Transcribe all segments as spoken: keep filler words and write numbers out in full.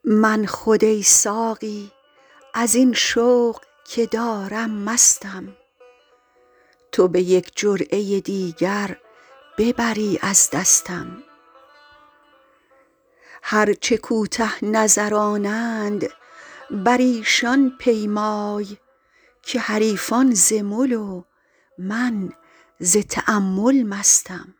من خود ای ساقی از این شوق که دارم مستم، تو به یک جرعه دیگر ببری از دستم. هر چه کوته نظرانند بر ایشان پیمای، که حریفان ز مل و من ز تأمل مستم.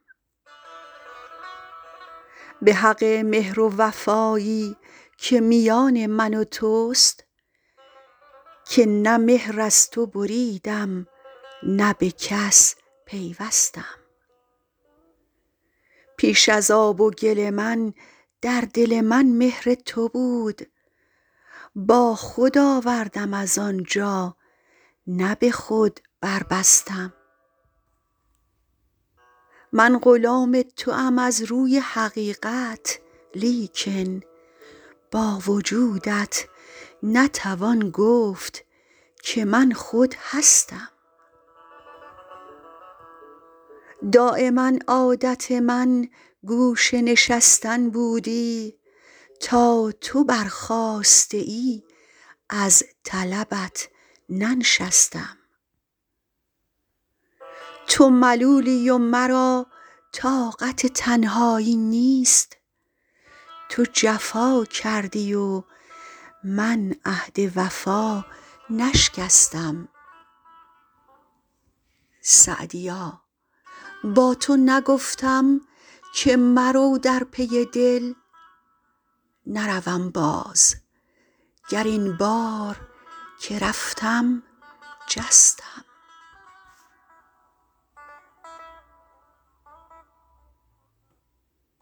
به حق مهر و وفایی که میان من و توست، که نه مهر از تو بریدم نه به کس پیوستم. پیش از آب و گل من در دل من مهر تو بود، با خود آوردم از آنجا نه به خود بربستم. من غلام توام از روی حقیقت، لیکن با وجودت نتوان گفت که من خود هستم. دایما عادت من گوشه نشستن بودی، تا تو برخاسته ای از طلبت ننشستم. تو ملولی و مرا طاقت تنهایی نیست، تو جفا کردی و من عهد وفا نشکستم. سعدیا با تو نگفتم که مرو در پی دل، نروم باز گر این بار که رفتم جستم.